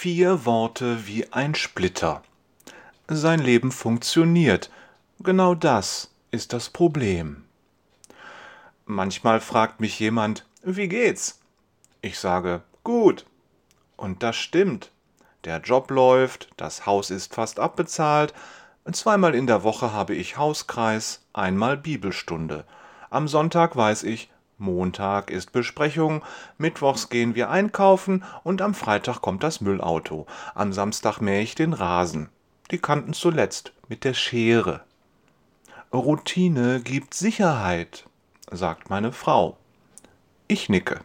4 Worte wie ein Splitter. Sein Leben funktioniert. Genau das ist das Problem. Manchmal fragt mich jemand: Wie geht's? Ich sage: Gut. Und das stimmt. Der Job läuft, das Haus ist fast abbezahlt, 2-mal in der Woche habe ich Hauskreis, 1-mal Bibelstunde. Am Sonntag weiß ich, Montag ist Besprechung, mittwochs gehen wir einkaufen und am Freitag kommt das Müllauto. Am Samstag mähe ich den Rasen. Die Kanten zuletzt mit der Schere. Routine gibt Sicherheit, sagt meine Frau. Ich nicke.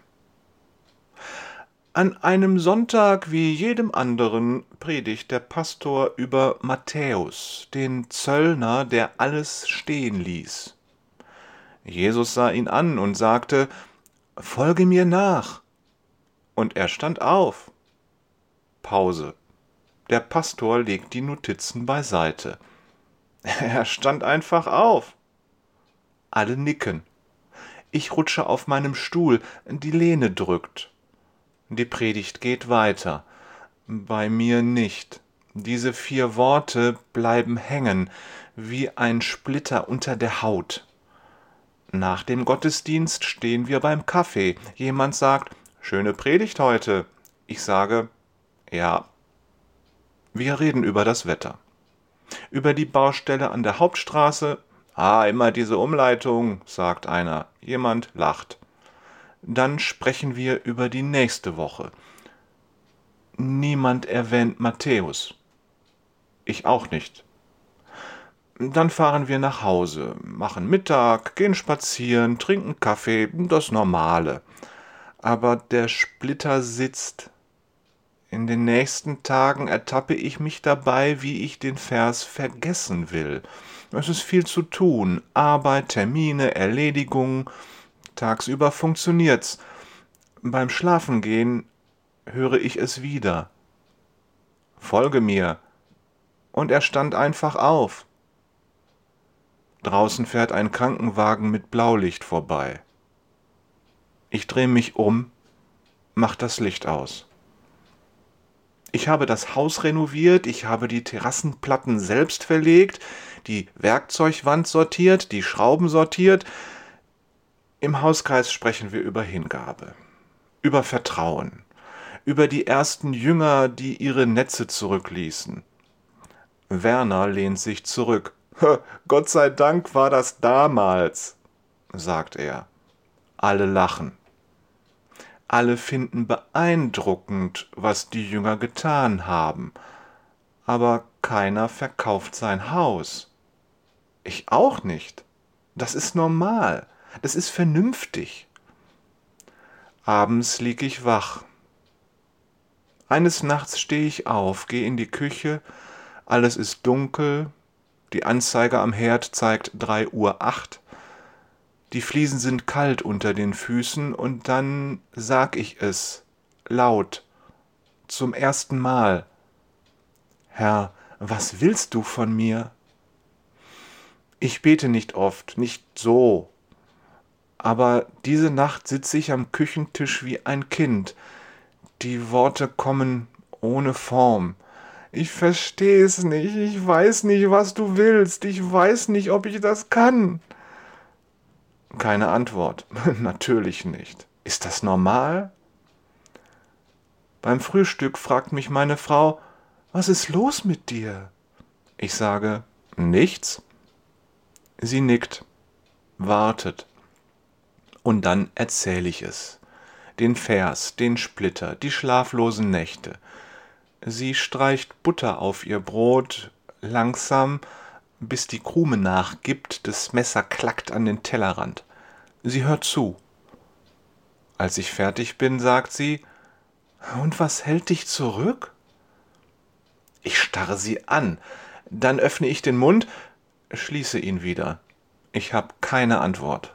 An einem Sonntag wie jedem anderen predigt der Pastor über Matthäus, den Zöllner, der alles stehen ließ. Jesus sah ihn an und sagte: Folge mir nach. Und er stand auf. Pause. Der Pastor legt die Notizen beiseite. Er stand einfach auf. Alle nicken. Ich rutsche auf meinem Stuhl, die Lehne drückt. Die Predigt geht weiter. Bei mir nicht. Diese 4 Worte bleiben hängen, wie ein Splitter unter der Haut. Nach dem Gottesdienst stehen wir beim Kaffee. Jemand sagt: Schöne Predigt heute. Ich sage: Ja. Wir reden über das Wetter. Über die Baustelle an der Hauptstraße. Immer diese Umleitung, sagt einer. Jemand lacht. Dann sprechen wir über die nächste Woche. Niemand erwähnt Matthäus. Ich auch nicht. Dann fahren wir nach Hause, machen Mittag, gehen spazieren, trinken Kaffee, das Normale. Aber der Splitter sitzt. In den nächsten Tagen ertappe ich mich dabei, wie ich den Vers vergessen will. Es ist viel zu tun, Arbeit, Termine, Erledigungen. Tagsüber funktioniert's. Beim Schlafengehen höre ich es wieder. Folge mir. Und er stand einfach auf. Draußen fährt ein Krankenwagen mit Blaulicht vorbei. Ich drehe mich um, mach das Licht aus. Ich habe das Haus renoviert, ich habe die Terrassenplatten selbst verlegt, die Werkzeugwand sortiert, die Schrauben sortiert. Im Hauskreis sprechen wir über Hingabe, über Vertrauen, über die ersten Jünger, die ihre Netze zurückließen. Werner lehnt sich zurück. Gott sei Dank war das damals, sagt er. Alle lachen. Alle finden beeindruckend, was die Jünger getan haben. Aber keiner verkauft sein Haus. Ich auch nicht. Das ist normal. Das ist vernünftig. Abends lieg ich wach. Eines Nachts stehe ich auf, gehe in die Küche, alles ist dunkel, die Anzeige am Herd zeigt 3:08 Uhr. Die Fliesen sind kalt unter den Füßen und dann sag ich es, laut, zum ersten Mal. Herr, was willst du von mir? Ich bete nicht oft, nicht so. Aber diese Nacht sitze ich am Küchentisch wie ein Kind. Die Worte kommen ohne Form. Ich verstehe es nicht, ich weiß nicht, was du willst, ich weiß nicht, ob ich das kann. Keine Antwort. Natürlich nicht. Ist das normal? Beim Frühstück fragt mich meine Frau: Was ist los mit dir? Ich sage: Nichts. Sie nickt, wartet. Und dann erzähle ich es. Den Vers, den Splitter, die schlaflosen Nächte. Sie streicht Butter auf ihr Brot, langsam, bis die Krume nachgibt, das Messer klackt an den Tellerrand. Sie hört zu. Als ich fertig bin, sagt sie: Und was hält dich zurück? Ich starre sie an. Dann öffne ich den Mund, schließe ihn wieder. Ich habe keine Antwort.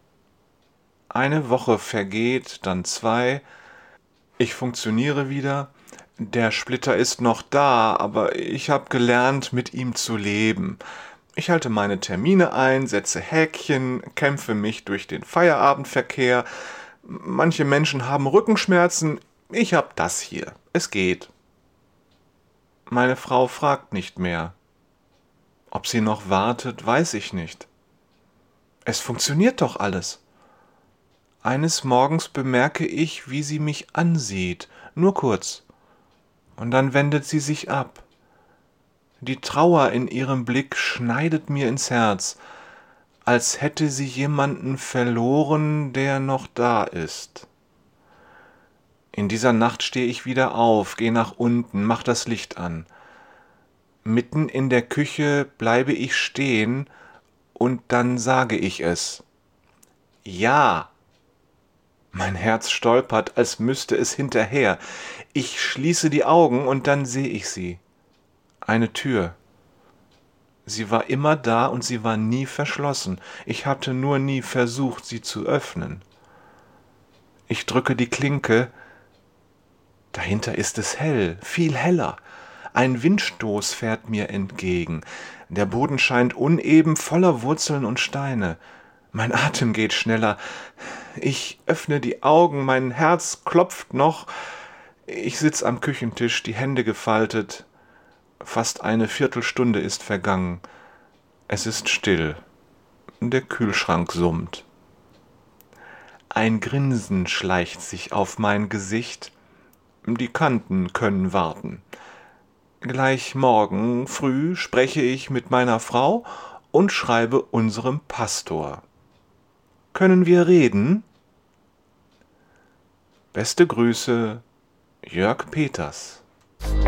Eine Woche vergeht, dann 2. Ich funktioniere wieder. Der Splitter ist noch da, aber ich habe gelernt, mit ihm zu leben. Ich halte meine Termine ein, setze Häkchen, kämpfe mich durch den Feierabendverkehr. Manche Menschen haben Rückenschmerzen. Ich habe das hier. Es geht. Meine Frau fragt nicht mehr. Ob sie noch wartet, weiß ich nicht. Es funktioniert doch alles. Eines Morgens bemerke ich, wie sie mich ansieht, nur kurz, und dann wendet sie sich ab. Die Trauer in ihrem Blick schneidet mir ins Herz, als hätte sie jemanden verloren, der noch da ist. In dieser Nacht stehe ich wieder auf, gehe nach unten, mach das Licht an. Mitten in der Küche bleibe ich stehen und dann sage ich es. Ja! Mein Herz stolpert, als müsste es hinterher. Ich schließe die Augen und dann sehe ich sie. Eine Tür. Sie war immer da und sie war nie verschlossen. Ich hatte nur nie versucht, sie zu öffnen. Ich drücke die Klinke. Dahinter ist es hell, viel heller. Ein Windstoß fährt mir entgegen. Der Boden scheint uneben, voller Wurzeln und Steine. Mein Atem geht schneller. Ich öffne die Augen, mein Herz klopft noch. Ich sitz am Küchentisch, die Hände gefaltet. Fast eine Viertelstunde ist vergangen. Es ist still. Der Kühlschrank summt. Ein Grinsen schleicht sich auf mein Gesicht. Die Kanten können warten. Gleich morgen früh spreche ich mit meiner Frau und schreibe unserem Pastor. Können wir reden? Beste Grüße, Jörg Peters.